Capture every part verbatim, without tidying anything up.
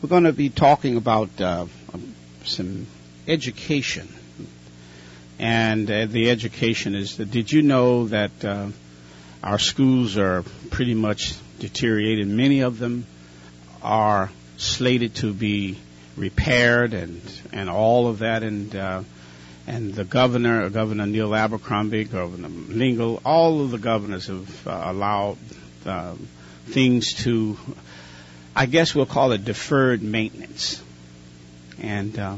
we're going to be talking about uh, some education. And uh, the education is that, did you know that uh, our schools are pretty much deteriorated? Many of them are slated to be repaired and, and all of that. And uh, and the governor, Governor Neil Abercrombie, Governor Lingle, all of the governors have uh, allowed uh, things to, I guess we'll call it deferred maintenance. And uh,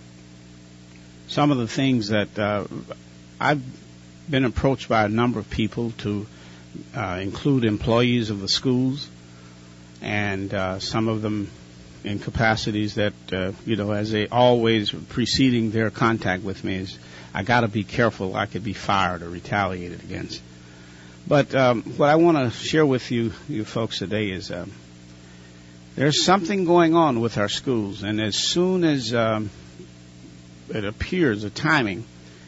some of the things that uh, I've been approached by a number of people to uh, include employees of the schools, and uh, some of them in capacities that, uh, you know, as they always preceding their contact with me is, I got to be careful, I could be fired or retaliated against. But um, what I want to share with you, you folks today is um, there's something going on with our schools, and as soon as um, it appears the timing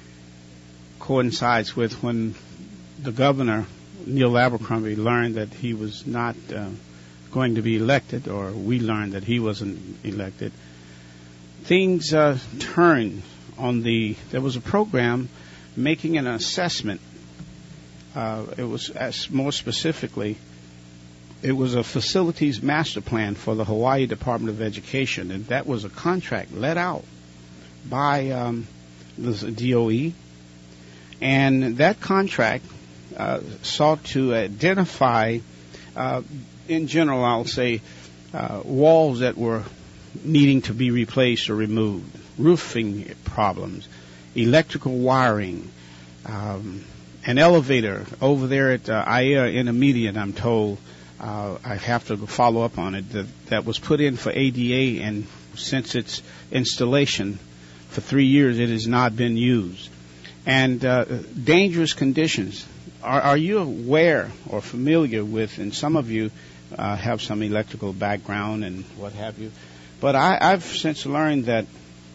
coincides with when the governor, Neil Abercrombie, learned that he was not uh, going to be elected, or we learned that he wasn't elected, things uh, turned on the, there was a program making an assessment. Uh, it was, as more specifically, it was a facilities master plan for the Hawaii Department of Education, and that was a contract let out by um, the D O E, and that contract uh, sought to identify, uh, in general, I'll say, uh, walls that were needing to be replaced or removed, roofing problems, electrical wiring, um, an elevator over there at uh, I A E A Intermediate, I'm told, uh, I have to follow up on it, that, that was put in for A D A, and since its installation for three years, it has not been used. And uh, dangerous conditions. Are, are you aware or familiar with, and some of you uh, have some electrical background and what have you, but I, I've since learned that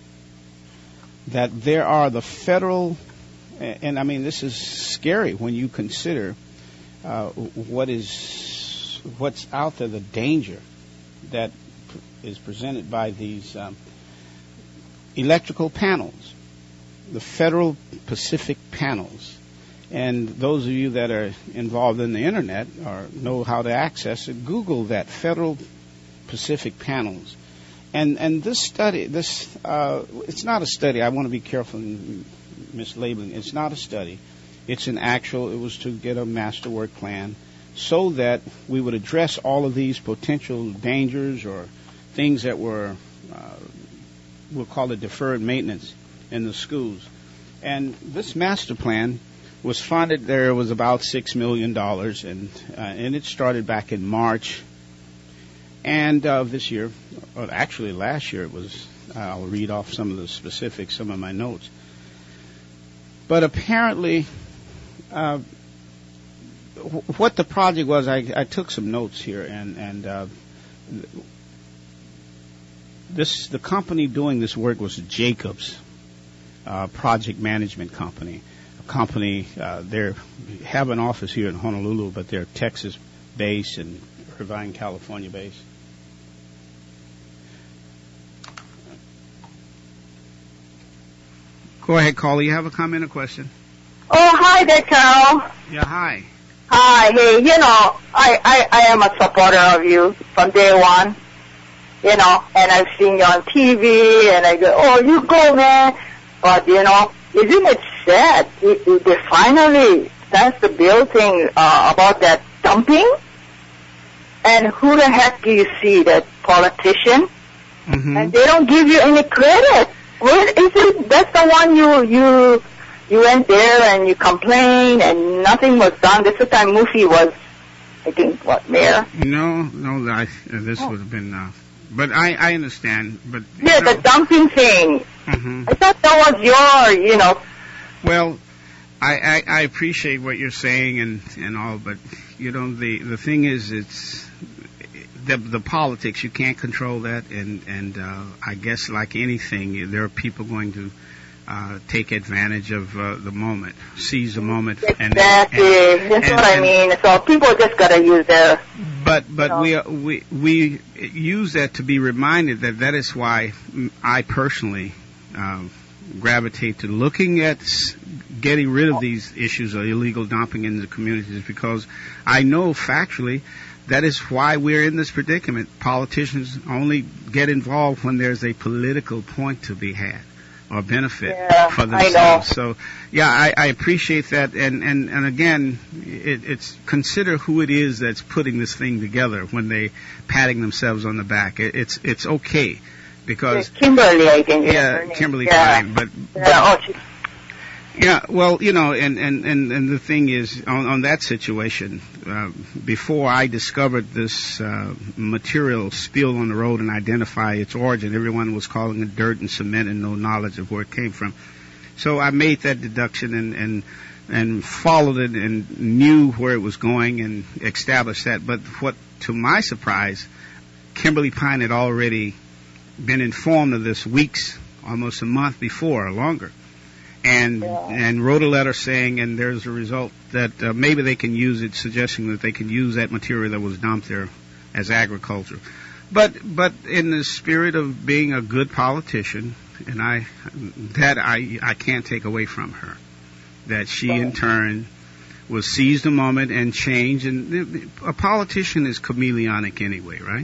that there are the federal, and, and I mean this is scary when you consider uh, what is what's out there, the danger that is presented by these um, electrical panels, the Federal Pacific panels. And those of you that are involved in the internet or know how to access it, Google that, Federal Pacific panels. And and this study, this uh, it's not a study. I want to be careful in mislabeling. It's not a study. It's an actual, it was to get a master work plan so that we would address all of these potential dangers or things that were, uh, we'll call it deferred maintenance in the schools. And this master plan was funded, there was about six million dollars, and uh, and it started back in March and uh, this year, or actually last year it was, uh, I'll read off some of the specifics, some of my notes. But apparently, uh, w- what the project was, I, I took some notes here, and, and uh, this the company doing this work was Jacobs uh, Project Management Company. Company, uh, they have an office here in Honolulu, but they're Texas-based and Irvine, California-based. Go ahead, caller. You have a comment or question? Oh, hi there, Carol. Yeah, hi. Hi. Hey, you know, I, I, I am a supporter of you from day one, you know, and I've seen you on T V, and I go, oh, you go, man. But, you know, isn't it sad? It, it, they finally passed the bill thing uh, about that dumping. And who the heck do you see? That politician? Mm-hmm. And they don't give you any credit. Well, isn't that's the one you you you went there and you complained and nothing was done? This is the time Mufi was, I think, what, mayor? No, no, I, uh, this oh. would have been. Uh, but I, I understand. But yeah, know, the dumping thing. Mm-hmm. I thought that was your, you know. Well, I, I, I appreciate what you're saying and, and all, but you know the the thing is, it's the the politics. You can't control that, and and uh, I guess like anything, there are people going to uh, take advantage of uh, the moment, seize the moment. Exactly. And, and, That's and, what and, I mean. So people just got to use their... But but you know. we, we we use that to be reminded that that is why I personally uh, gravitate to looking at getting rid of these issues of illegal dumping in the communities, because I know factually that is why we're in this predicament. Politicians only get involved when there's a political point to be had or benefit yeah, for themselves. So, yeah, I, I appreciate that. And, and, and again, it, it's consider who it is that's putting this thing together when they patting themselves on the back. It, it's it's okay because yeah, Kimberly, I think. Yeah, Kimberly yeah. Klein. But, yeah, but oh, she, yeah, well, you know, and, and, and, and the thing is, on, on that situation, uh, before I discovered this uh, material spilled on the road and identify its origin, everyone was calling it dirt and cement and no knowledge of where it came from. So I made that deduction and, and, and followed it and knew where it was going and established that. But what, to my surprise, Kimberly Pine had already been informed of this weeks, almost a month before or longer. And yeah. and wrote a letter saying, and there's a result that uh, maybe they can use it, suggesting that they can use that material that was dumped there as agriculture. But but in the spirit of being a good politician, and I that I I can't take away from her, that she in turn will seize the moment and change. And a politician is chameleonic anyway, right?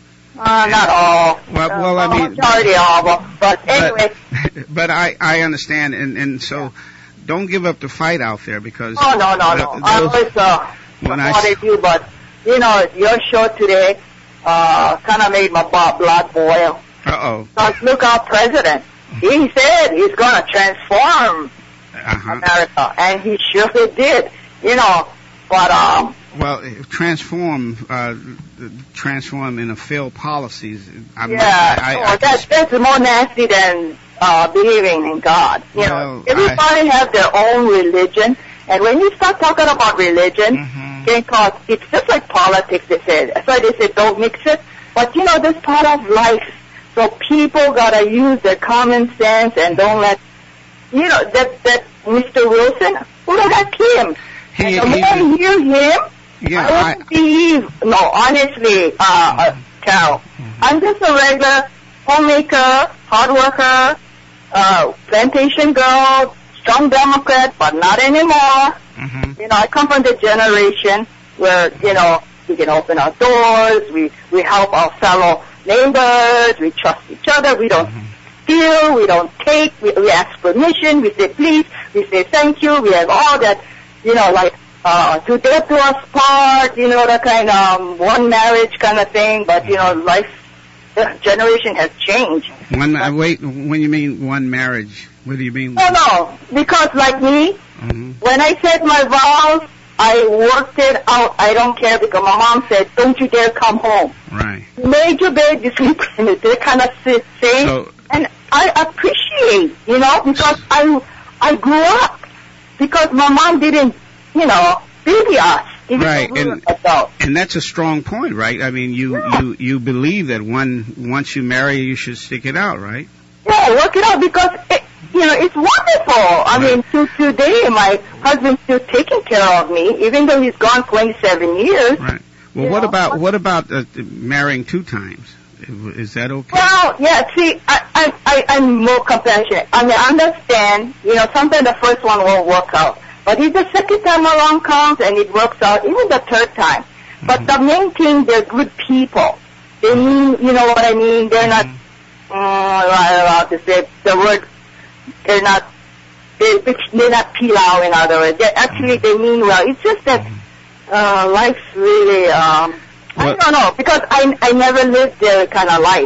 Uh, not all. Well, well, I mean, majority of them. But anyway. But, but I, I understand, and, and so yeah. don't give up the fight out there, because. Oh no, no, no. I always uh, supported you, but you know, your show today uh, kind of made my blood boil. Uh oh. Because look, our president, he said he's going to transform uh-huh. America, and he surely did. You know, but um. Well, transform, uh, transform in a failed policies. I mean, yeah, I, I, oh, I that's, that's more nasty than uh, believing in God. You well, know, everybody I, have their own religion, and when you start talking about religion, mm-hmm. because it's just like politics. They said that's why they said don't mix it. But you know, this part of life, so people gotta use their common sense and don't let you know that that Mister Wilson. Who the heck him? He, and the more I hear him. Yeah, I don't believe, no, honestly, uh, uh, Carol, mm-hmm. I'm just a regular homemaker, hard worker, uh, plantation girl, strong Democrat, but not anymore. Mm-hmm. You know, I come from the generation where, you know, we can open our doors, we, we help our fellow neighbors, we trust each other, we don't mm-hmm. steal, we don't take, we, we ask permission, we say please, we say thank you, we have all that, you know, like, Uh, to death to us part, you know, that kind of um, one marriage kind of thing, but, you know, life, the generation has changed. One, uh, wait, when you mean one marriage, what do you mean? No, no, because like me, mm-hmm. when I said my vows, I worked it out. I don't care, because my mom said, don't you dare come home. Right. Made your bed, you sleep in it. They kind of say, so, and I appreciate, you know, because I, I grew up, because my mom didn't, you know, baby us. Right, and, and that's a strong point, right? I mean, you, yeah. you, you believe that one, once you marry, you should stick it out, right? Yeah, work it out, because, it, you know, it's wonderful. I right. mean, to today, my husband's still taking care of me, even though he's gone twenty-seven years. Right. Well, what know? about, what about uh, marrying two times? Is that okay? Well, yeah, see, I, I, I, I'm more compassionate. I mean, I understand, you know, sometimes the first one won't work out. But if the second time around comes and it works out, even the third time. Mm-hmm. But the main thing, they're good people. They mean, you know what I mean? They're not, mm-hmm. uh, right about to say the word, they're not, they, they're not pilau, in other words. They're actually, mm-hmm. they mean well. It's just that, uh, life's really, um, well, I don't know, because I, I never lived their kind of life.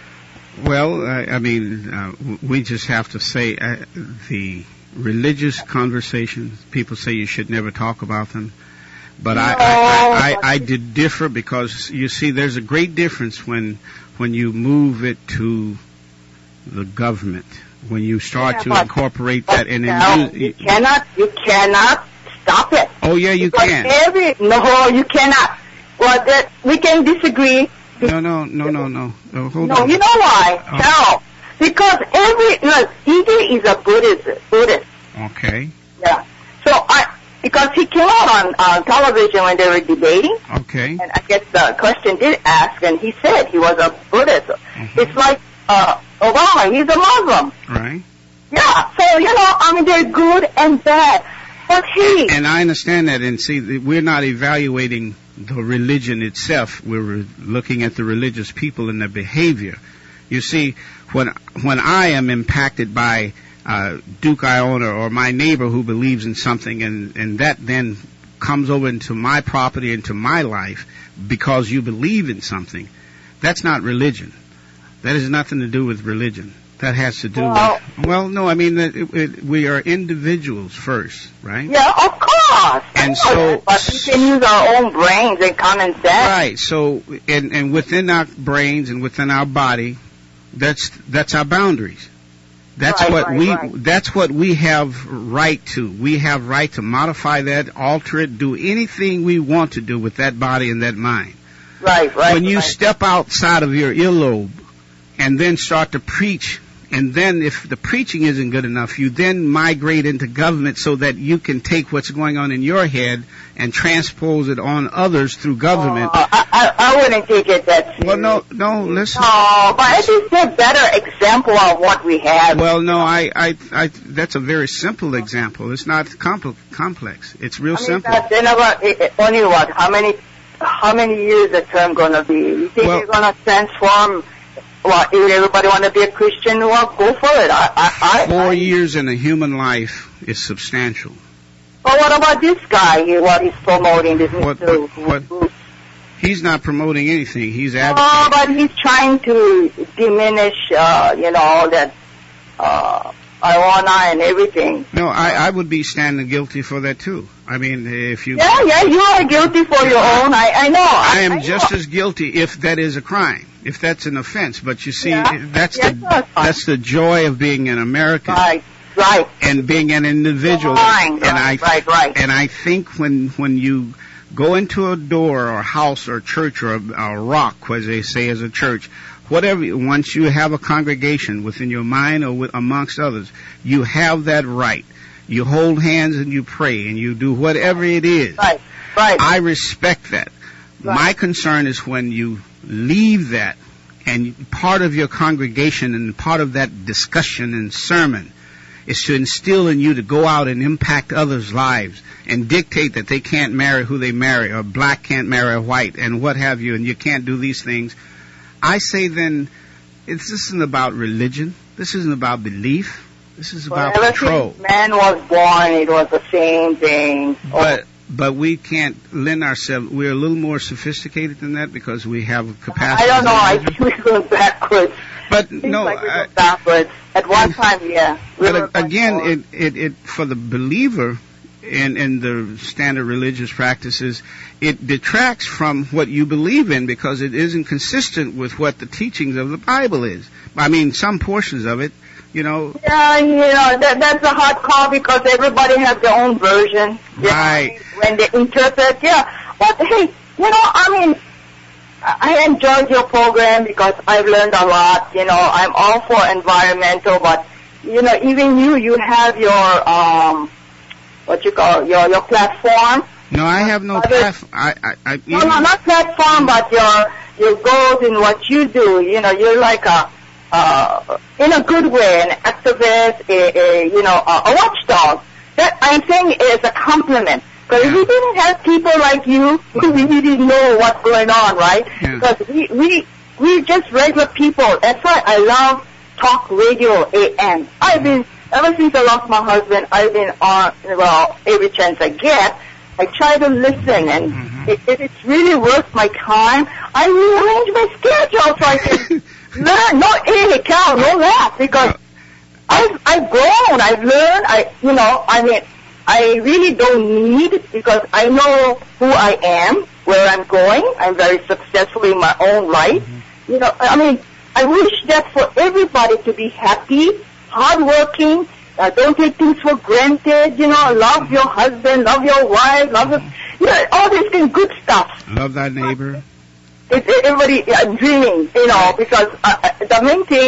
Well, I, I mean, uh, we just have to say, uh, the, religious conversations, people say you should never talk about them, but no. I, I, I, I did differ, because you see, there's a great difference when when you move it to the government, when you start yeah, to but, incorporate but that, and then no, you, you cannot, you cannot stop it. Oh yeah, you because can. Every, no, you cannot. Well, that we can disagree. No, no, no, no, no. no hold no, on. you know why? Oh. No. Because every, look, E J is a Buddhist. Buddhist. Okay. Yeah. So I, because he came out on uh, television when they were debating. Okay. And I guess the question did ask, and he said he was a Buddhist. Mm-hmm. It's like uh, Obama, he's a Muslim. Right. Yeah. So, you know, I mean, they're good and bad. But hey. And I understand that, and see, we're not evaluating the religion itself. We're looking at the religious people and their behavior. You see, when when I am impacted by uh, Duke Iona or my neighbor who believes in something, and, and that then comes over into my property, into my life, because you believe in something, that's not religion. That has nothing to do with religion. That has to do well, with, well, no, I mean, it, it, we are individuals first, right? Yeah, of course. And so, but we can use our own brains and common sense. Right, so, and, and within our brains and within our body, that's, that's our boundaries. That's right, what right, we, right. that's what we have right to. We have right to modify that, alter it, do anything we want to do with that body and that mind. Right, right. When you right. step outside of your earlobe and then start to preach, and then if the preaching isn't good enough, you then migrate into government so that you can take what's going on in your head and transpose it on others through government. Uh, I, I, I wouldn't take it that serious. Well, no, no, listen. No, but I think it's a better example of what we have. Well, no, I, I, I, that's a very simple example. It's not compl- complex. It's real I mean, simple. That's another, it, it, only what, how many, how many years the term gonna be? You think Well, you're gonna transform? Well, if everybody want to be a Christian, well, go for it. I, I, I, Four I, years in a human life is substantial. But what about this guy? He, what he's promoting, this What, Mister what, what, he's not promoting anything. He's Oh, advocating. but he's trying to diminish, uh, you know, all that, uh, Iona and everything. No, I, I would be standing guilty for that too. I mean, if you... Yeah, yeah, you are guilty for your own. I, I know. I am I just know. as guilty if that is a crime, if that's an offense. But you see, Yeah. that's Yes, the that's fine. that's the joy of being an American. Right, right. And being an individual. Fine, and right, I right, right. and I think when when you go into a door or a house or a church or a, a rock, as they say as a church, whatever, once you have a congregation within your mind or with, amongst others, you have that right. You hold hands and you pray and you do whatever it is. Right, right. I respect that. Right. My concern is when you leave that and part of your congregation and part of that discussion and sermon is to instill in you to go out and impact others' lives and dictate that they can't marry who they marry, or black can't marry a white, and what have you, and you can't do these things. I say then, it's, this isn't about religion. This isn't about belief. This is about well, ever control. since man was born, it was the same thing. But but we can't lend ourselves. We're a little more sophisticated than that because we have a capacity. I don't know. I think we're going backwards. But Seems no, like we're I, going backwards. At one time, yeah. We were but going again, forward. it, it it for the believer in in the standard religious practices, it detracts from what you believe in because it isn't consistent with what the teachings of the Bible is. I mean, some portions of it. You know, Yeah, you know, that, that's a hard call because everybody has their own version. You know, Right. when they interpret, yeah. But hey, you know, I mean, I enjoyed your program because I've learned a lot. You know, I'm all for environmental, but, you know, even you, you have your, um, what you call, your, your platform. no, I have no. Other- Plaf- I, I, I, No, no, not platform, but your, your goals in what you do. You know, you're like a, uh, in a good way, an activist, a, a you know, a, a watchdog. That I'm saying is a compliment. Because if we didn't have people like you, we didn't know what's going on, right? Yeah. Because we, we, we're just regular people. That's why I love talk radio A M. I've been, ever since I lost my husband, I've been on, well, every chance I get, I try to listen, and Mm-hmm. if, if it's really worth my time, I rearrange my schedule so I can learn. No, hey, Cal, no that, because I've, I've grown, I've learned, I, you know, I mean, I really don't need, because I know who I am, where I'm going. I'm very successful in my own life. Mm-hmm. You know, I mean, I wish that for everybody to be happy, hardworking, uh, don't take things for granted, you know, love your husband, love your wife, love your, you know, all these things, good stuff. Love thy neighbor. It's everybody uh, dreaming, you know, because uh, uh, the main thing,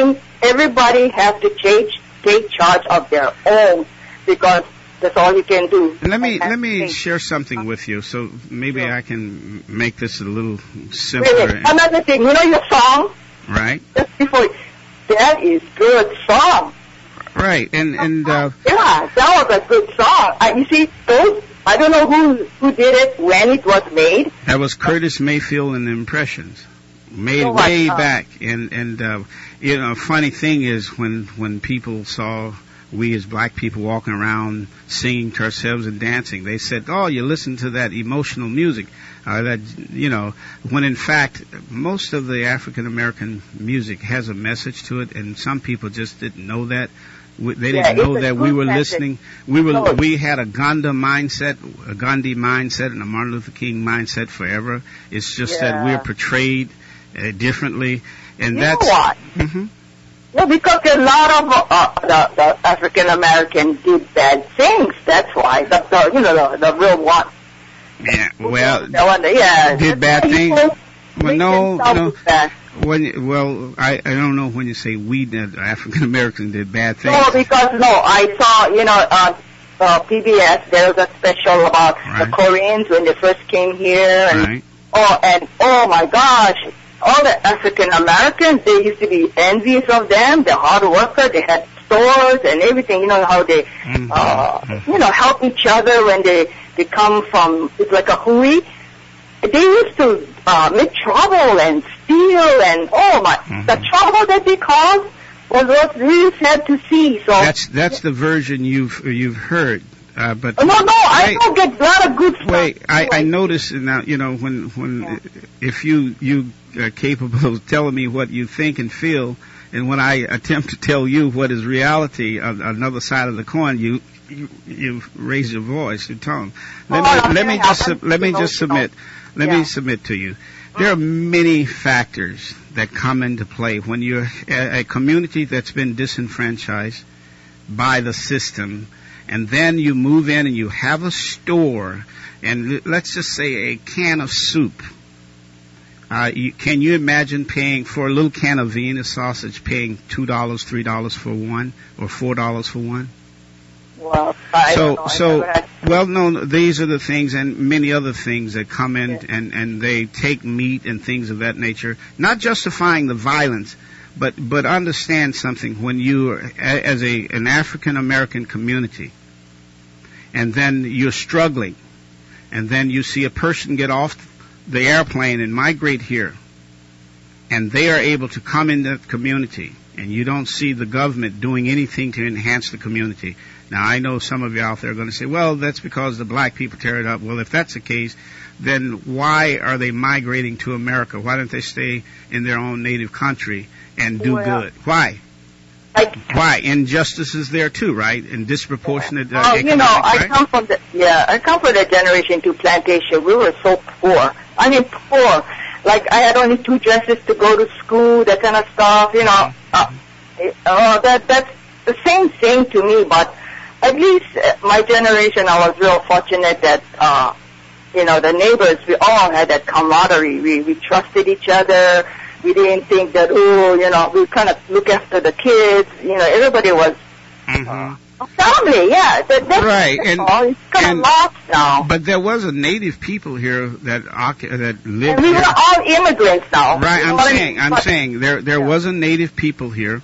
everybody has to take, take charge of their own, because that's all you can do. And let me let me share something with you, so maybe sure. I can make this a little simpler. Wait, wait. Another thing, you know your song? Right. Just before, that is good song. Right, and and uh, yeah, that was a good song. Uh, you see, those I don't know who who did it, when it was made. That was Curtis Mayfield and the Impressions, made oh, way uh, back. And and uh, you know, funny thing is when when people saw we as black people walking around singing to ourselves and dancing, they said, "Oh, you listen to that emotional music." Uh, that you know, when in fact most of the African American music has a message to it, and some people just didn't know that. We, they yeah, didn't know that we were message. listening. We were no. we had a Gandhi mindset, a Gandhi mindset, and a Martin Luther King mindset forever. It's just yeah. that we're portrayed uh, differently, and you that's. know what? Mm-hmm. No, because a lot of uh, the, the African Americans did bad things. That's why the, the you know the, the real one. Yeah, well, the one that, yeah, did bad things. Well, no, no. Bad. When you, well, I I don't know when you say we did African Americans did bad things. No, because no, I saw you know uh, uh, P B S. There was a special about right. the Koreans when they first came here, and right. oh, and oh my gosh, all the African Americans, they used to be envious of them. They're hard workers. They had stores and everything. You know how they, mm-hmm. uh, you know, help each other when they they come from. It's like a hui. They used to uh, make trouble and steal and oh my, mm-hmm. the trouble that they caused was was really sad to see. So that's that's the version you've you've heard. Uh, but no, no, I, I don't get a lot of good stuff. Wait, I, I notice now. You know when when yeah. if you you are capable of telling me what you think and feel, and when I attempt to tell you what is reality on another side of the coin, you you, you raise your voice, your tone. Let oh, me let me just su- let me just submit. Let yeah. me submit to you. There are many factors that come into play when you're a, a community that's been disenfranchised by the system, and then you move in and you have a store, and let's just say a can of soup. Uh, you, can you imagine paying for a little can of Vienna sausage, paying two dollars, three dollars for one, or four dollars for one? Well, I so, don't know. so, had... well, no, these are the things and many other things that come in, yeah. and, and they take meat and things of that nature, not justifying the violence, but, but understand something. When you, as a, an African American community, and then you're struggling, and then you see a person get off the airplane and migrate here, and they are able to come in that community, and you don't see the government doing anything to enhance the community. Now, I know some of you out there are going to say, well, that's because the black people tear it up. Well, if that's the case, then why are they migrating to America? Why don't they stay in their own native country and do well, good? Why? I, Why? Injustice is there too, right? And disproportionate. Uh, oh, you know, I right? come from the yeah, I come from the generation to plantation. We were so poor. I mean, poor. Like I had only two dresses to go to school, that kind of stuff. You know, uh, uh, that that's the same thing to me. But at least uh, my generation, I was real fortunate that uh, you know the neighbors. We all had that camaraderie. We we trusted each other. We didn't think that, oh, you know, we kind of look after the kids. You know, everybody was mm-hmm. uh, family, yeah. That, that's, right. That's and, all. It's kind of lost now. But there was a native people here that that lived and we here. were all immigrants now. Right, you know I'm saying, I mean? I'm but, saying there there yeah. was a native people here,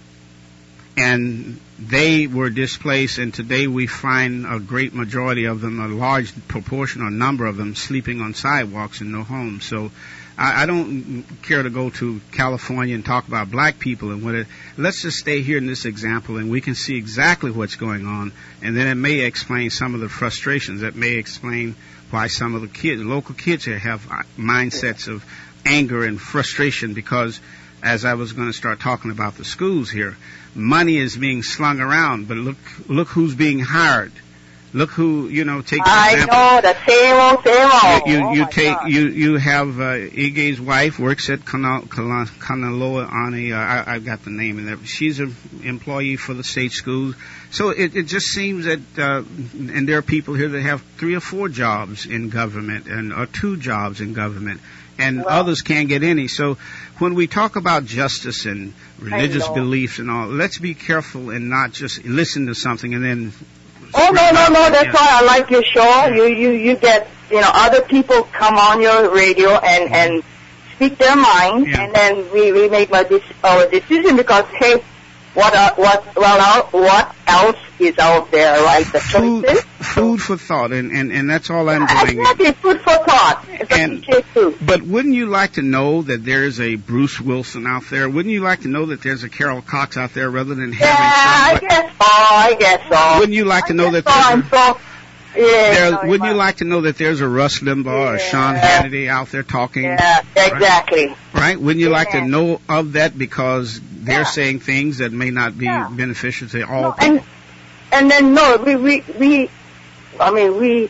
and they were displaced, and today we find a great majority of them, a large proportion or number of them, sleeping on sidewalks and no homes. So I, I don't care to go to California and talk about black people and what it. Let's just stay here in this example, and we can see exactly what's going on, and then it may explain some of the frustrations. That may explain why some of the kids, local kids here, have mindsets of anger and frustration because, as I was going to start talking about the schools here, money is being slung around, but look look who's being hired. Look who, you know, take I example. know, the same old, same old. You, you, oh you my take, God. you, you have, uh, Ige's wife works at Kana- Kana- Kanaloa Ani, uh, I, I've got the name in there. She's an employee for the state schools. So it, it just seems that, uh, and there are people here that have three or four jobs in government and, or two jobs in government. And well, others can't get any. So when we talk about justice and religious know. beliefs and all, let's be careful and not just listen to something and then. Oh, no, no, no, that's yeah. why I like your show. You, you, you get, you know, other people come on your radio and, and speak their mind, Yeah. and then we, we make my, our decision because, hey, what, uh, what, well, uh, what else is out there, right? The Food, choices. food for thought, and, and, and that's all I'm doing. Exactly, food for thought. It's And- a cliche too. But wouldn't you like to know that there's a Bruce Wilson out there? Wouldn't you like to know that there's a Carol Cox out there rather than Yeah, having I guess so, I guess so. Wouldn't you like to I know guess that so, there's I'm a, so, yeah, there, no, wouldn't you might- like to know that there's a Russ Limbaugh or Sean Yeah. Hannity out there talking? Yeah, exactly. Right? Wouldn't you like to Yeah. know of that because they're Yeah. saying things that may not be Yeah. beneficial to all No, people? and and then no, we we we, I mean we,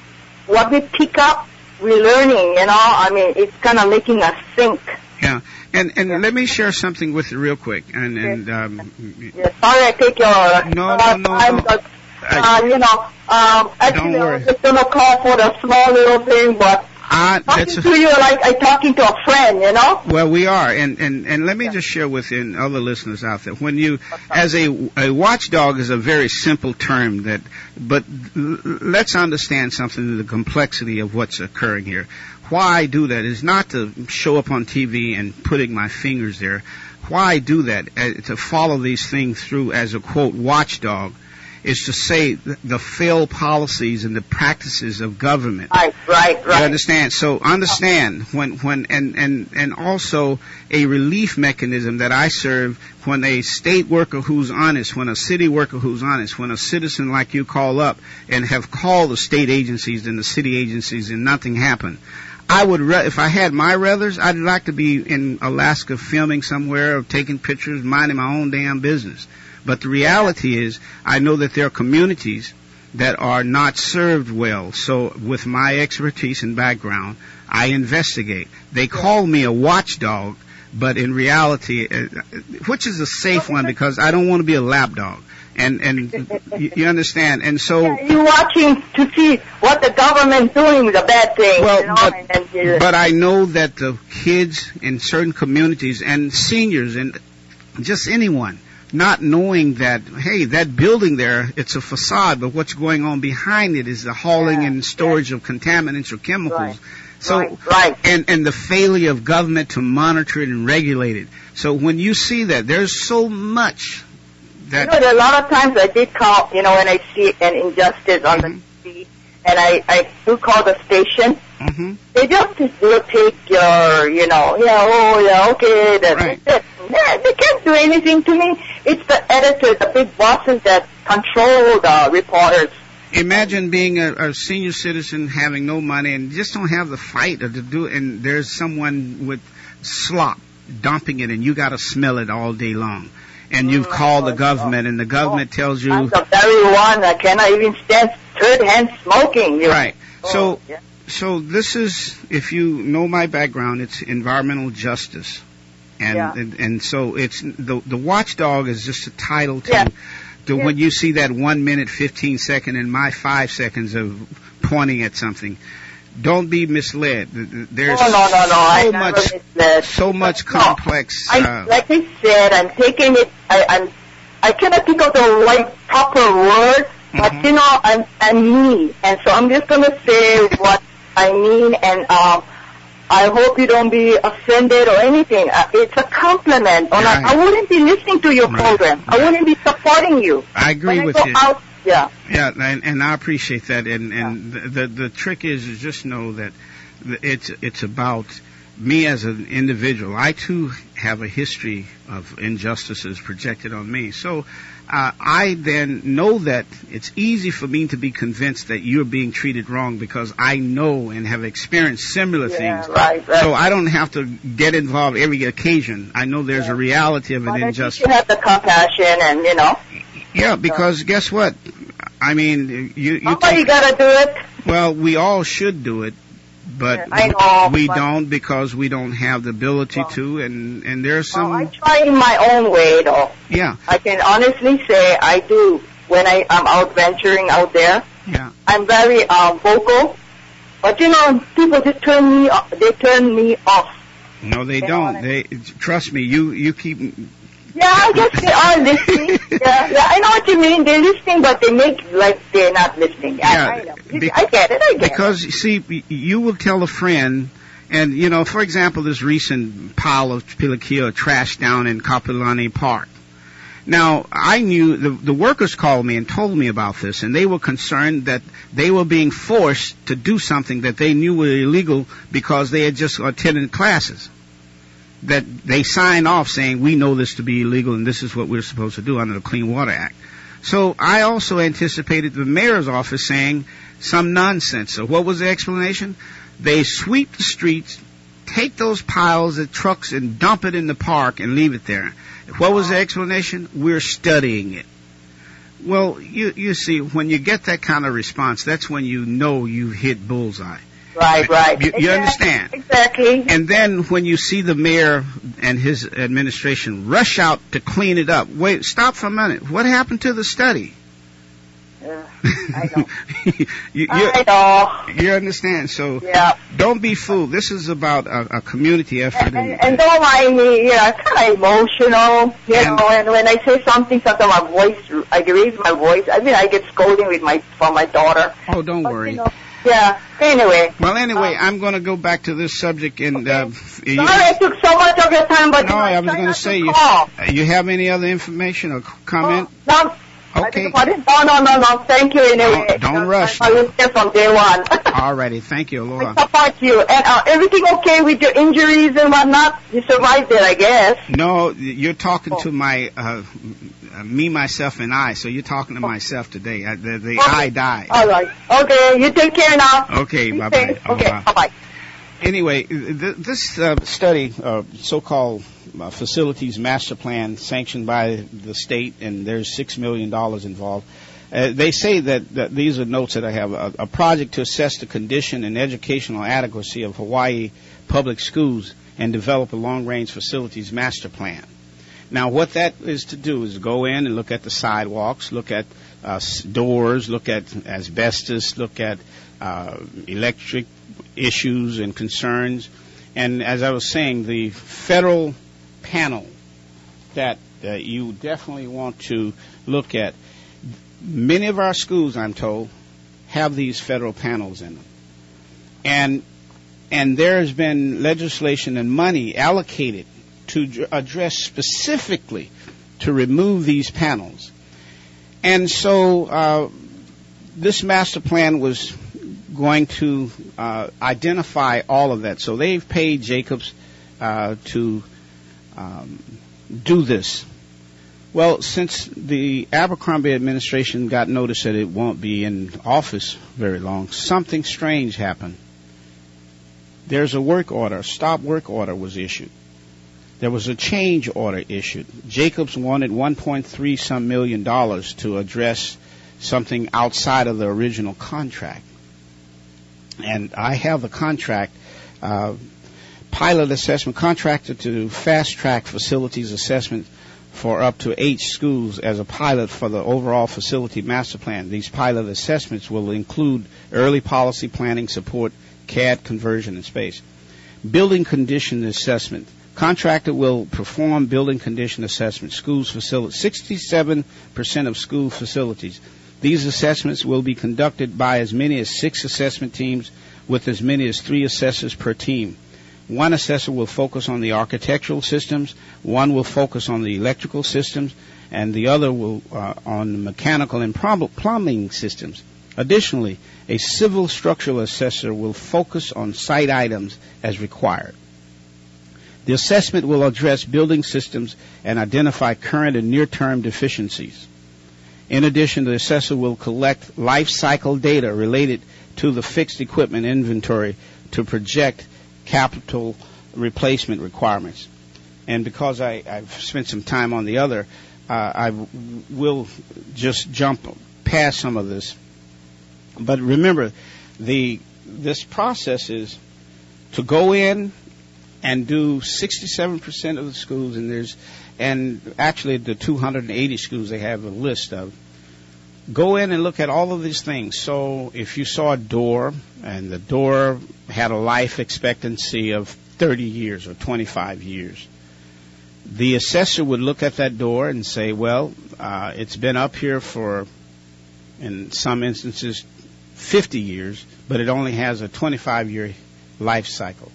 what we pick up, we're learning. You know, I mean it's kind of making us think. Yeah. And and Yeah. let me share something with you real quick. And and um, Yeah, sorry, I take your No, uh, no, no, time, no. but I- uh, you know, um, actually Don't I worry. was just gonna call for the small little thing, but I, talking that's a, to you like I'm talking to a friend. You know. well, we are, and and and let me Yeah. just share with you and other listeners out there. When you, as a a watchdog, is a very simple term that, but l- let's understand something of the complexity of what's occurring here. Why I do that is not to show up on T V and putting my fingers there. Why I do that, uh, to follow these things through as a quote watchdog, is to say th- the failed policies and the practices of government. Right, right, You right. understand? So understand when, when, and, and, and also a relief mechanism that I serve when a state worker who's honest, when a city worker who's honest, when a citizen like you call up and have called the state agencies and the city agencies and nothing happened. I would, re- if I had my ruthers, I'd like to be in Alaska filming somewhere or taking pictures, minding my own damn business. But the reality is, I know that there are communities that are not served well. So with my expertise and background, I investigate. They call me a watchdog, but in reality, uh, which is a safe one because I don't want to be a lapdog. And and you, you understand. And so, Yeah, you're watching to see what the government's doing, the bad thing. well, you know, but, and, and, uh, but I know that the kids in certain communities and seniors and just anyone not knowing that, hey, that building there, it's a facade, but what's going on behind it is the hauling Yeah, and storage of contaminants or chemicals. Right. So, right, right. and, and the failure of government to monitor it and regulate it. So when you see that, there's so much that... You know, there are a lot of times I did call, you know, when I see an injustice on Mhm. the T V, and I, I do call the station. hmm They just will take your, you know, yeah, oh, yeah, okay, that's Right. it. Yeah, they can't do anything to me. It's the editors, the big bosses that control the reporters. Imagine being a, a senior citizen having no money and just don't have the fight or to do it, and there's someone with slop dumping it and you got to smell it all day long. And you've Mm, called the oh, government and the government tells you... I'm the very one that cannot even stand third-hand smoking. You know. Right. Oh, So, yeah. so this is, if you know my background, it's environmental justice. And, Yeah. and, and so it's, the, the watchdog is just a title to, Yeah. to Yeah. when you see that one minute, fifteen second and my five seconds of pointing at something. Don't be misled. There's Oh, no, no, no. I so never much, misled. so much No, complex, I, uh, like I said, I'm taking it. I, I'm. I cannot think of the right proper word, but Mhm. you know, I'm I'm me, and so I'm just gonna say what I mean, and um, I hope you don't be offended or anything. Uh, it's a compliment. Or Right. I, I wouldn't be listening to your Right. program. I Right. wouldn't be supporting you. I agree when with I go you. Out, yeah. Yeah, and, and I appreciate that. And, and the, the the trick is, is just know that it's it's about me as an individual. I too have a history of injustices projected on me. So uh, I then know that it's easy for me to be convinced that you're being treated wrong because I know and have experienced similar Yeah, things. right, right. So I don't have to get involved every occasion. I know there's Yeah. a reality of But an I think injustice. you have the compassion, and you know. Yeah, because guess what? I mean, you, you somebody take, gotta do it. Well, we all should do it, but I know, we but don't because we don't have the ability well, to, and and there's some. Well, I try in my own way, though. Yeah. I can honestly say I do when I am out venturing out there. Yeah. I'm very uh, vocal, but you know, people just turn me off. They turn me off. No, they You know don't. what I They trust me. You you keep. Yeah, I guess they are listening. Yeah, yeah, I know what you mean. They're listening, but they make like they're not listening. Yeah, I, I know. be- I get it. I get because it. you see, you will tell a friend, and you know, for example, this recent pile of Pilikia trash down in Kapilani Park. Now, I knew the the workers called me and told me about this, and they were concerned that they were being forced to do something that they knew were illegal because they had just attended classes. That they signed off saying, we know this to be illegal and this is what we're supposed to do under the Clean Water Act. So I also anticipated the mayor's office saying some nonsense. So what was the explanation? They sweep the streets, take those piles of trucks and dump it in the park and leave it there. What was the explanation? We're studying it. Well, you, you see, when you get that kind of response, that's when you know you've hit bullseye. Right, right. You, you exactly, understand? Exactly. And then when you see the mayor and his administration rush out to clean it up, wait, stop for a minute. What happened to the study? Yeah, I know. you, you, I know. You understand? So Yeah. don't be fooled. This is about a, a community effort. And, and, and don't mind me, you know, I'm kind of emotional, you And- know, and when I say something, sometimes my voice, I raise my voice. I mean, I get scolding with my, from my daughter. Oh, don't But, worry. you know, yeah, anyway. Well, anyway, Um, I'm going to go back to this subject and. Okay. Uh, you, Sorry I took so much of your time, but no, you know, I was try going not to say you. call. You have any other information or comment? No, no. I Okay. think about it. No, no, no, no. Thank you anyway. Don't- don't You know, rush. I was there from day one. All righty. Thank you, Laura. I support you. And uh, everything okay with your injuries and whatnot? You survived it, I guess. No, you're talking Oh. to my uh, me, myself, and I. So you're talking to myself today. Uh, the the Okay. I died. All right. Okay. You take care now. Okay. Be Bye bye. safe. Okay. Bye bye. Anyway, th- this uh, study, uh, so-called uh, facilities master plan, sanctioned by the state, and there's six million dollars involved. Uh, they say that, that these are notes that I have. A, a project to assess the condition and educational adequacy of Hawaii public schools and develop a long-range facilities master plan. Now, what that is to do is go in and look at the sidewalks, look at uh, s- doors, look at asbestos, look at uh, electric issues and concerns. And as I was saying, the federal panel that uh, you definitely want to look at, many of our schools, I'm told, have these federal panels in them. And and there has been legislation and money allocated to dr- address specifically to remove these panels. And so uh, this master plan was going to uh, identify all of that. So they've paid Jacobs uh, to um, do this. Well, since the Abercrombie administration got notice that it won't be in office very long, something strange happened. There's a work order, a stop work order was issued. There was a change order issued. Jacobs wanted one point three some million dollars to address something outside of the original contract. And I have the contract, uh, pilot assessment contracted to fast track facilities assessment for up to eight schools as a pilot for the overall facility master plan. These pilot assessments will include early policy planning support, C A D conversion, and space. Building condition assessment. Contractor will perform building condition assessment. Schools facilities, sixty-seven percent of school facilities. These assessments will be conducted by as many as six assessment teams with as many as three assessors per team. One assessor will focus on the architectural systems, one will focus on the electrical systems, and the other will uh, on the mechanical and prom- plumbing systems. Additionally, a civil structural assessor will focus on site items as required. The assessment will address building systems and identify current and near-term deficiencies. In addition, the assessor will collect life cycle data related to the fixed equipment inventory to project capital replacement requirements. And because I, I've spent some time on the other, uh, I w- will just jump past some of this. But remember, the this process is to go in and do sixty-seven percent of the schools, and there's and actually the two hundred eighty schools they have a list of. Go in and look at all of these things. So if you saw a door, and the door had a life expectancy of thirty years or twenty-five years, the assessor would look at that door and say, well, uh, it's been up here for, in some instances, fifty years, but it only has a twenty-five year life cycle.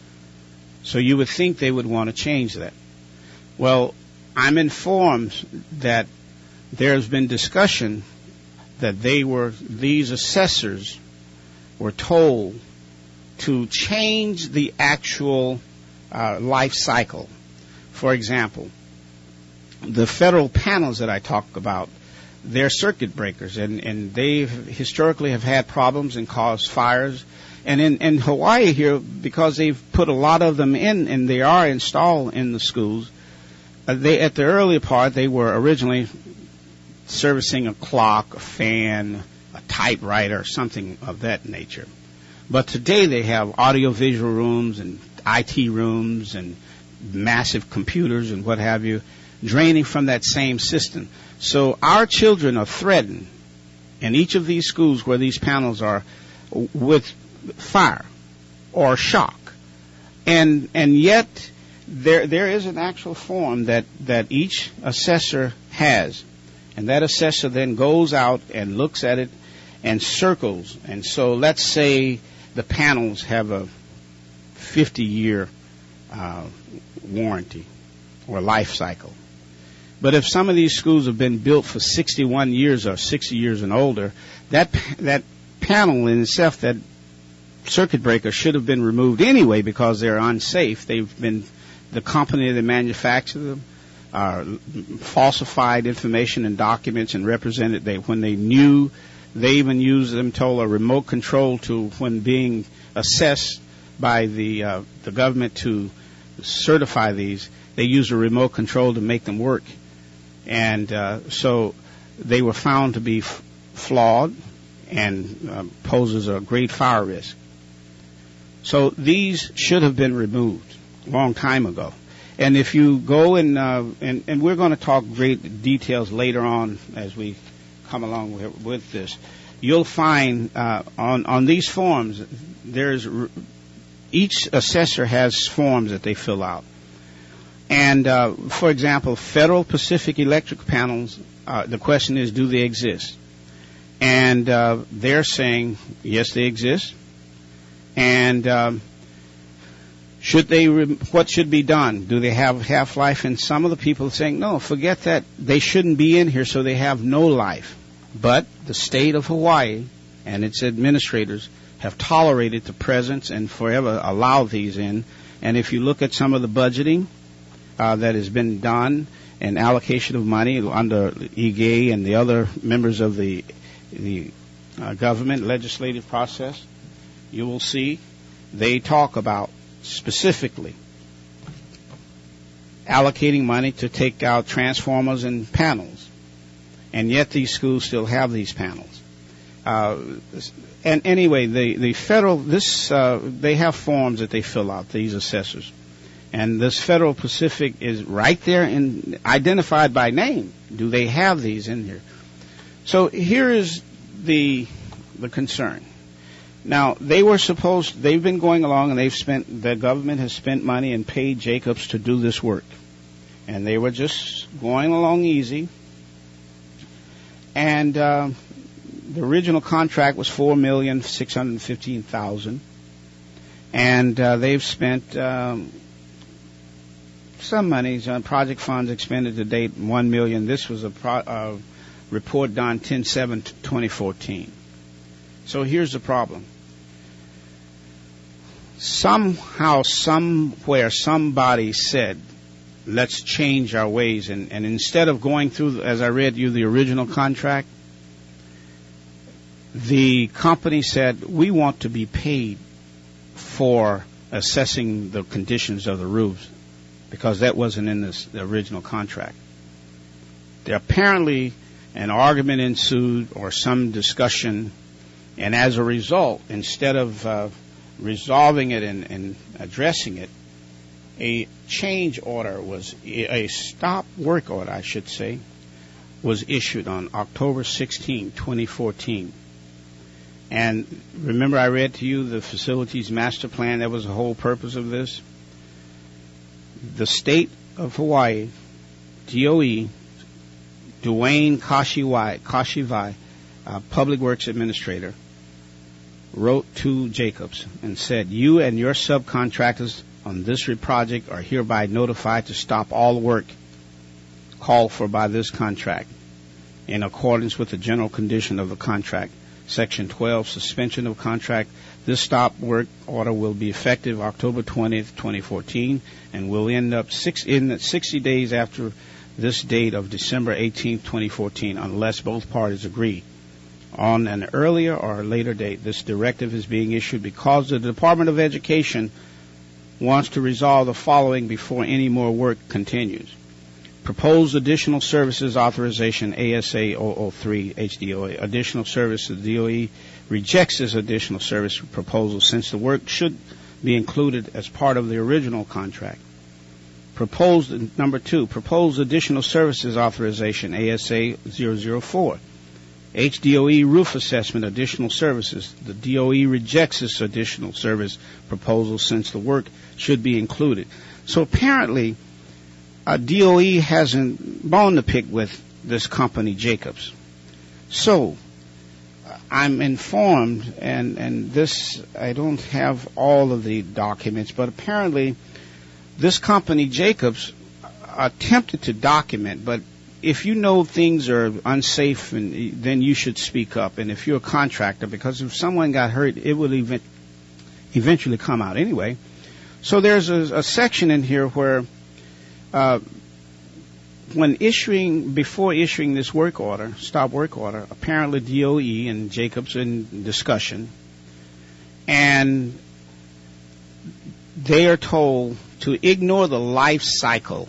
So you would think they would want to change that. Well, I'm informed that there's been discussion that they were, these assessors were told to change the actual uh, life cycle. For example, the federal panels that I talk about, they're circuit breakers, and, and they historically have had problems and caused fires. And in, in Hawaii here, because they've put a lot of them in, and they are installed in the schools, uh, they at the earlier part, they were originally servicing a clock, a fan, a typewriter, something of that nature. But today they have audio-visual rooms and I T rooms and massive computers and what have you, draining from that same system. So our children are threatened in each of these schools where these panels are with fire or shock. And and yet there there is an actual form that, that each assessor has. And that assessor then goes out and looks at it and circles. And so let's say the panels have a fifty-year uh, warranty or life cycle. But if some of these schools have been built for sixty-one years or sixty years and older, that that panel in itself, that circuit breaker, should have been removed anyway because they're unsafe. They've been, the company that manufactured them, Uh, falsified information and documents and represented they when they knew. They even used them, told a remote control to when being assessed by the uh, the government to certify these. They used a remote control to make them work, and uh, so they were found to be f- flawed and uh, poses a great fire risk. So these should have been removed a long time ago. And if you go and, uh, and, and we're going to talk great details later on as we come along with, with this, you'll find uh, on, on these forms, there's each assessor has forms that they fill out. And, uh, for example, Federal Pacific Electric panels, uh, the question is, do they exist? And uh, they're saying, yes, they exist. And um, Should they? Re- what should be done? Do they have half-life? And some of the people are saying, no, forget that. They shouldn't be in here, so they have no life. But the state of Hawaii and its administrators have tolerated the presence and forever allowed these in. And if you look at some of the budgeting uh, that has been done and allocation of money under E G A and the other members of the the uh, government legislative process, you will see they talk about specifically allocating money to take out transformers and panels, and yet these schools still have these panels. Uh, and anyway, the the federal this uh, they have forms that they fill out, these assessors, and this Federal Pacific is right there and identified by name. Do they have these in here? So here is the the concern. Now, they were supposed, they've been going along and they've spent, the government has spent money and paid Jacobs to do this work. And they were just going along easy. And uh, the original contract was four million six hundred fifteen thousand dollars. And uh, they've spent um, some monies on project funds expended to date, one million dollars. This was a pro, uh, report done ten seven twenty fourteen. So here's the problem. Somehow, somewhere, somebody said, let's change our ways. And, and instead of going through, as I read you, the original contract, the company said, we want to be paid for assessing the conditions of the roofs, because that wasn't in this, the original contract. There apparently, an argument ensued or some discussion, and as a result, instead of uh, resolving it and, and addressing it, a change order was, a stop work order, I should say, was issued on October sixteenth, twenty fourteen. And remember I read to you the facilities master plan. That was the whole purpose of this. The state of Hawaii, D O E, Dwayne Kashiwai, Kashiwai, uh, Public Works Administrator, wrote to Jacobs and said, you and your subcontractors on this project are hereby notified to stop all work called for by this contract in accordance with the general condition of the contract. Section twelve, suspension of contract. This stop work order will be effective October twentieth, twenty fourteen, and will end up six, in sixty days after this date of December eighteenth, twenty fourteen, unless both parties agree on an earlier or later date. This directive is being issued because the Department of Education wants to resolve the following before any more work continues. Proposed additional services authorization, A S A zero zero three H D O A. Additional services, D O E rejects this additional service proposal since the work should be included as part of the original contract. Proposed, number two, proposed additional services authorization, A S A zero zero four. H D O E roof assessment, additional services. The D O E rejects this additional service proposal since the work should be included. So apparently, uh, D O E hasn't bone to pick with this company, Jacobs. So, I'm informed, and, and this, I don't have all of the documents, but apparently this company, Jacobs, attempted to document, but if you know things are unsafe, and then you should speak up. And if you're a contractor, because if someone got hurt, it will event, eventually come out anyway. So there's a, a section in here where uh, when issuing, before issuing this work order, stop work order, apparently D O E and Jacobs in discussion, and they are told to ignore the life cycle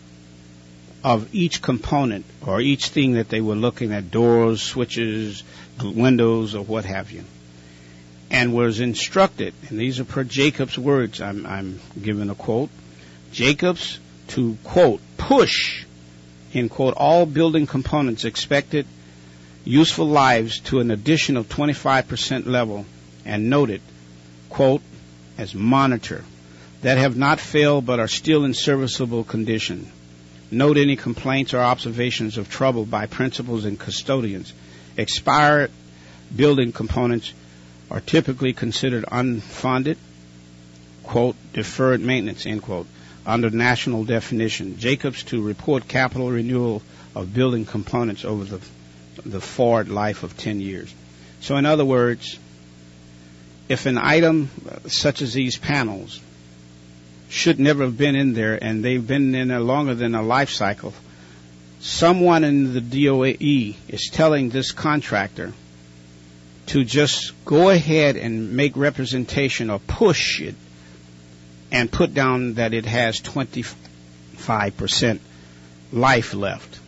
of each component or each thing that they were looking at, doors, switches, windows, or what have you, and was instructed, and these are per Jacobs' words, I'm, I'm giving a quote, Jacobs to, quote, push, end quote, all building components expected useful lives to an additional twenty-five percent level, and noted, quote, as monitor, that have not failed but are still in serviceable condition. Note any complaints or observations of trouble by principals and custodians. Expired building components are typically considered unfunded, quote, deferred maintenance, end quote, under national definition. Jacobs to report capital renewal of building components over the, the forward life of ten years. So in other words, if an item such as these panels should never have been in there, and they've been in there longer than a life cycle, someone in the D O E is telling this contractor to just go ahead and make representation or push it and put down that it has twenty-five percent life left.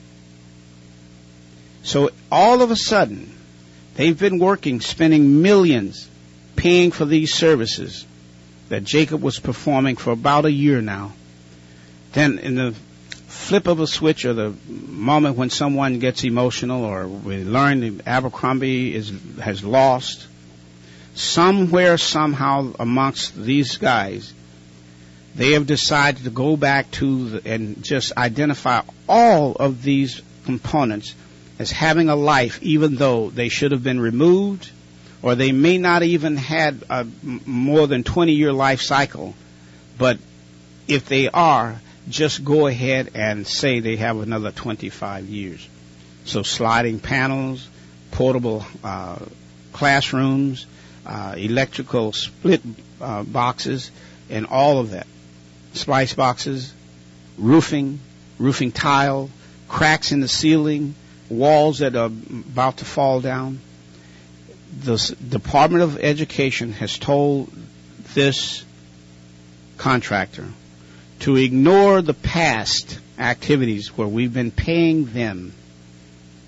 So all of a sudden, they've been working, spending millions, paying for these services that Jacob was performing for about a year now. Then in the flip of a switch, or the moment when someone gets emotional, or we learn that Abercrombie is, has lost, somewhere, somehow amongst these guys, they have decided to go back to the, and just identify all of these components as having a life, even though they should have been removed, or they may not even had a more than twenty-year life cycle. But if they are, just go ahead and say they have another twenty-five years. So sliding panels, portable uh, classrooms, uh, electrical split uh, boxes, and all of that. Splice boxes, roofing, roofing tile, cracks in the ceiling, walls that are about to fall down. The Department of Education has told this contractor to ignore the past activities where we've been paying them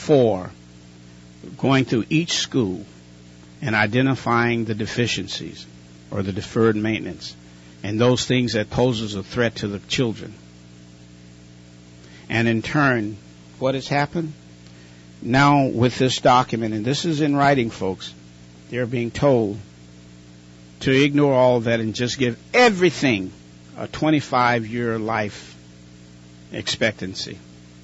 for going through each school and identifying the deficiencies or the deferred maintenance and those things that poses a threat to the children. And in turn, what has happened? Now with this document, and this is in writing, folks, they're being told to ignore all of that and just give everything a twenty-five year life expectancy,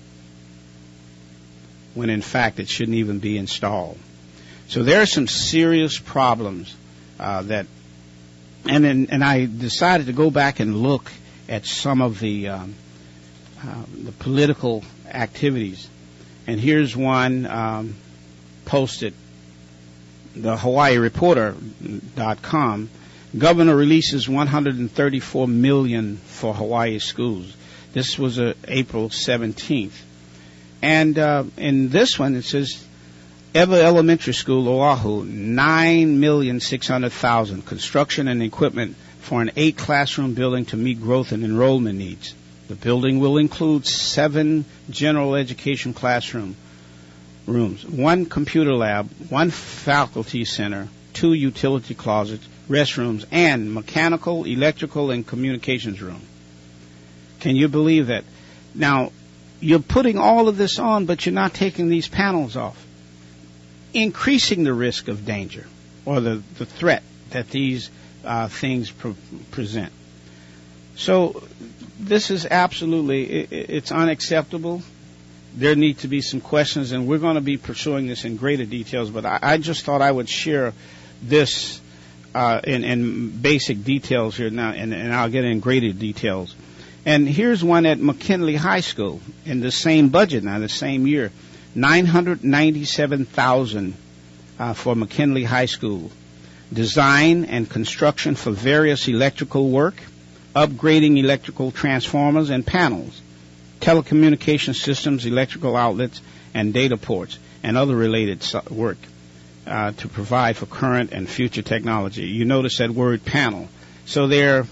when in fact it shouldn't even be installed. So there are some serious problems uh, that, and then, and I decided to go back and look at some of the um, uh, the political activities, and here's one um, posted, the Hawaii Reporter dot com. Governor releases one hundred thirty-four million dollars for Hawaii schools. This was uh, April seventeenth. And uh, in this one, it says, Ewa Elementary School, Oahu, nine million six hundred thousand dollars. Construction and equipment for an eight-classroom building to meet growth and enrollment needs. The building will include seven general education classroom rooms, one computer lab, one faculty center, two utility closets, restrooms, and mechanical, electrical, and communications room. Can you believe that? Now, you're putting all of this on, but you're not taking these panels off, increasing the risk of danger or the, the threat that these uh, things pre- present. So this is absolutely, it, it's unacceptable. There need to be some questions, and we're going to be pursuing this in greater details, but I, I just thought I would share this uh, in, in basic details here now, and, and I'll get in greater details. And here's one at McKinley High School in the same budget now, the same year, nine hundred ninety-seven thousand dollars uh, for McKinley High School. Design and construction for various electrical work, upgrading electrical transformers and panels, telecommunication systems, electrical outlets, and data ports, and other related work uh, to provide for current and future technology. You notice that word panel. So they're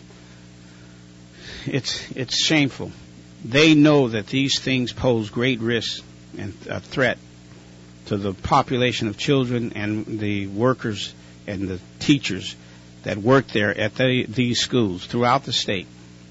It's it's shameful. They know that these things pose great risk and a threat to the population of children and the workers and the teachers that work there at the, these schools throughout the state.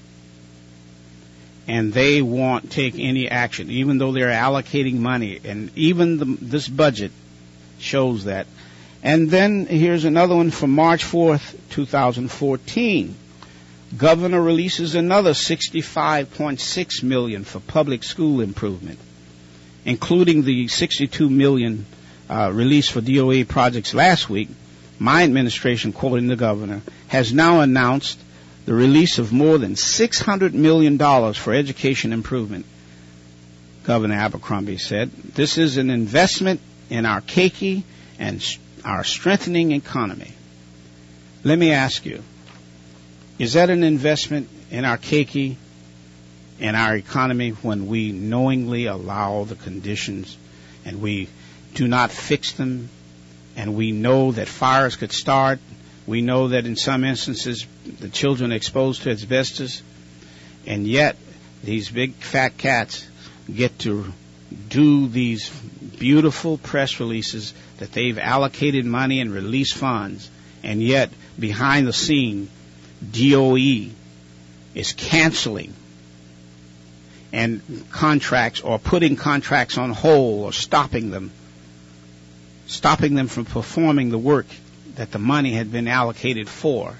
And they won't take any action, even though they're allocating money. And even the, this budget shows that. And then here's another one from March fourth, twenty fourteen. Governor releases another sixty-five point six million dollars for public school improvement, including the sixty-two million dollars uh, released for D O A projects last week. My administration, quoting the governor, has now announced the release of more than six hundred million dollars for education improvement. Governor Abercrombie said, "This is an investment in our keiki and our strengthening economy." Let me ask you, is that an investment in our keiki and our economy when we knowingly allow the conditions and we do not fix them, and we know that fires could start? We know that in some instances the children are exposed to asbestos, and yet these big fat cats get to do these beautiful press releases that they've allocated money and released funds, and yet behind the scene D O E is canceling and contracts or putting contracts on hold or stopping them, stopping them from performing the work that the money had been allocated for.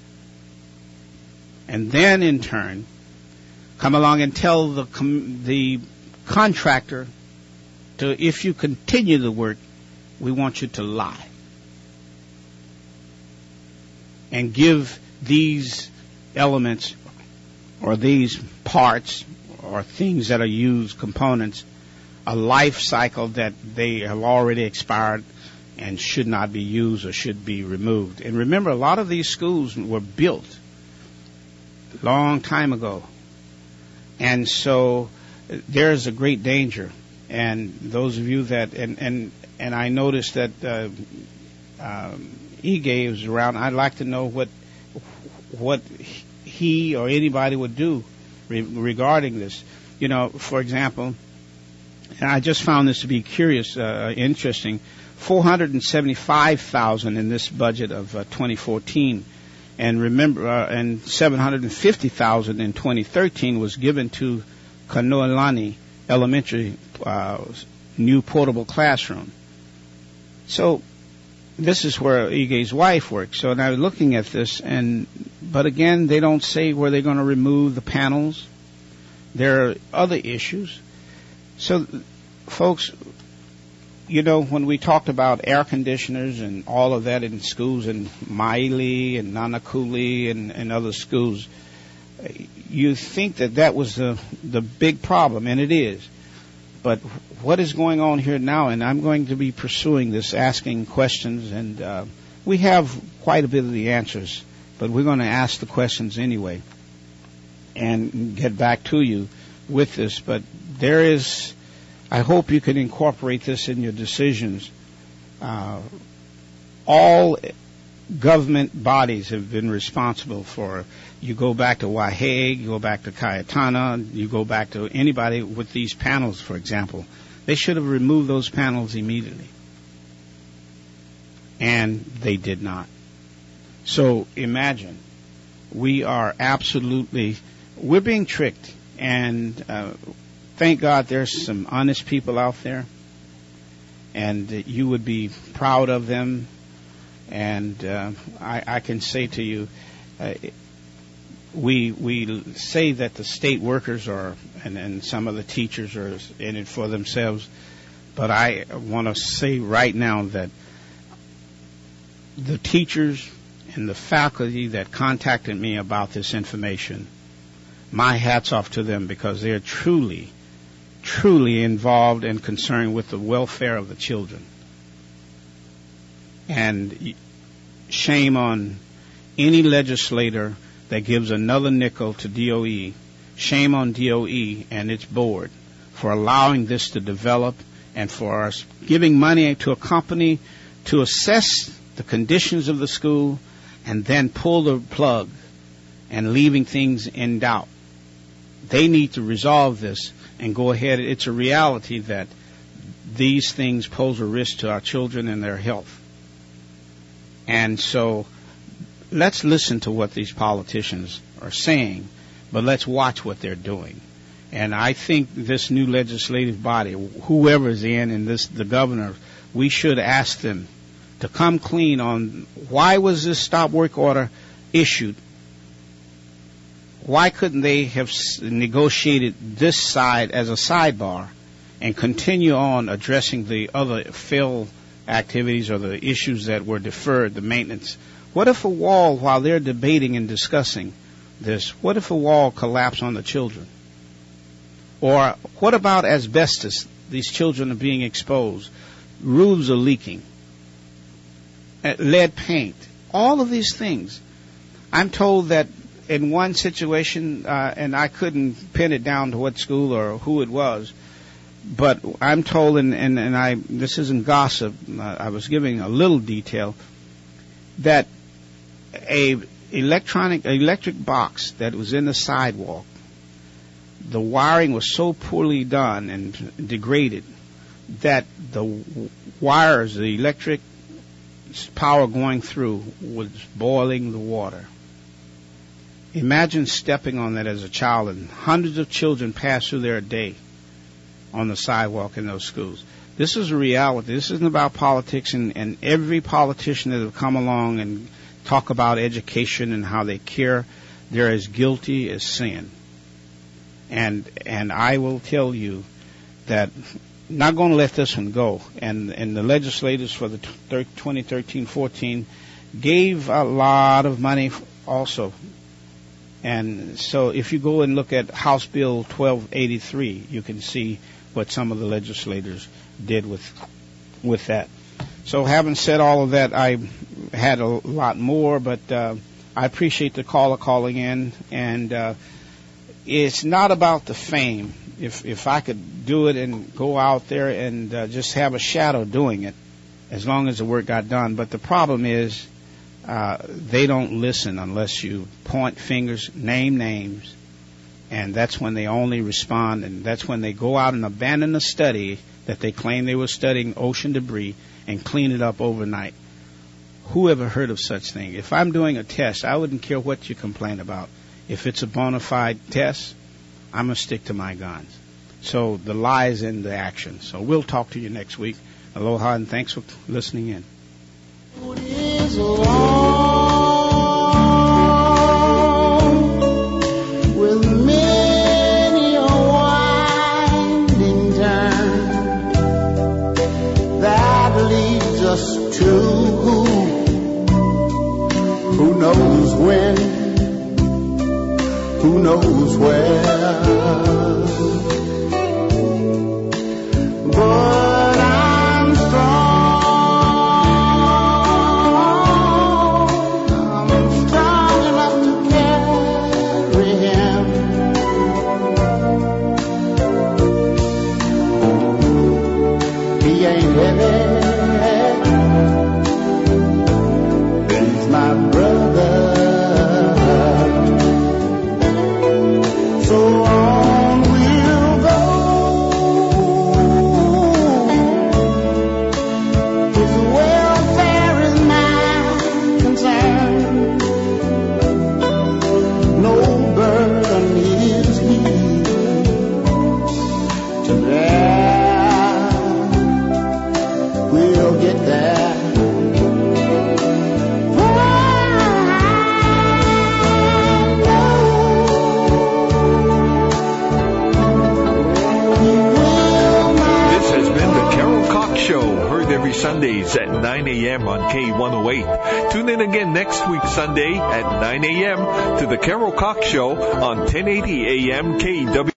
And then in turn, come along and tell the com- the contractor to, if you continue the work, we want you to lie and give these elements or these parts or things that are used, components, a life cycle that they have already expired and should not be used or should be removed. And remember, a lot of these schools were built a long time ago. And so there's a great danger. And those of you that, and, and, and I noticed that uh, um, E-Gay is around, I'd like to know what what he or anybody would do re- regarding this. You know, for example, And I just found this to be curious, uh, interesting. four hundred seventy-five thousand in this budget of uh, twenty fourteen, and remember, uh, and seven hundred fifty thousand in twenty thirteen was given to Kanoelani Elementary uh, new portable classroom. So this is where Ige's wife works. So now looking at this, and but again, they don't say where they're going to remove the panels. There are other issues. So, folks, you know, when we talked about air conditioners and all of that in schools in Maile and Nanakuli and, and other schools, you think that that was the the big problem, and it is. But what is going on here now? And I'm going to be pursuing this, asking questions, and uh, we have quite a bit of the answers, but we're going to ask the questions anyway and get back to you with this. But there is, I hope you can incorporate this in your decisions. Uh, all government bodies have been responsible for, you go back to Waheg, you go back to Cayetana, you go back to anybody with these panels, for example. They should have removed those panels immediately. And they did not. So imagine, we are absolutely, we're being tricked. And uh, thank God there's some honest people out there, and uh, you would be proud of them. And uh, I, I can say to you, uh, we we say that the state workers are, and, and some of the teachers are in it for themselves, but I want to say right now that the teachers and the faculty that contacted me about this information, my hat's off to them, because they're truly, truly involved and concerned with the welfare of the children. And shame on any legislator that gives another nickel to D O E. Shame on D O E and its board for allowing this to develop, and for us giving money to a company to assess the conditions of the school and then pull the plug and leaving things in doubt. They need to resolve this and go ahead. It's a reality that these things pose a risk to our children and their health. And so let's listen to what these politicians are saying, but let's watch what they're doing. And I think this new legislative body, whoever's in, and this, the governor, we should ask them to come clean on why was this stop work order issued. Why couldn't they have negotiated this side as a sidebar and continue on addressing the other fill activities or the issues that were deferred, the maintenance? What if a wall, while they're debating and discussing this, what if a wall collapsed on the children? Or what about asbestos? These children are being exposed. Roofs are leaking. Lead paint. All of these things. I'm told that in one situation, uh, and I couldn't pin it down to what school or who it was, but I'm told, and, and, and I this isn't gossip, uh, I was giving a little detail, that a electronic electric box that was in the sidewalk, the wiring was so poorly done and degraded that the wires, the electric power going through, was boiling the water. Imagine stepping on that as a child, and hundreds of children pass through there a day on the sidewalk in those schools. This is a reality. This isn't about politics, and, and every politician that have come along and talk about education and how they care, they're as guilty as sin. And and I will tell you that not going to let this one go. And and the legislators for the twenty thirteen fourteen gave a lot of money also. And so if you go and look at House Bill twelve eighty-three, you can see what some of the legislators did with with that. So having said all of that, I had a lot more, but uh, I appreciate the caller calling in. And uh, it's not about the fame. If if I could do it and go out there and uh, just have a shadow doing it, as long as the work got done. But the problem is, uh, they don't listen unless you point fingers, name names, And that's when they only respond, and that's when they go out and abandon a study that they claim they were studying ocean debris and clean it up overnight. Who ever heard of such thing? If I'm doing a test, I wouldn't care what you complain about. If it's a bona fide test, I'm going to stick to my guns. So the lie is in the action. So we'll talk to you next week. Aloha, and thanks for listening in. To who knows when, who knows where, but I'm strong, I'm strong enough to carry him. He ain't heavy, my brother. So on we'll go. His welfare is my concern. No burden is he to bear. We'll get there. Every Sundays at nine a.m. on K one oh eight. Tune in again next week Sunday at nine a.m. to the Carol Cox Show on ten eighty A M K W.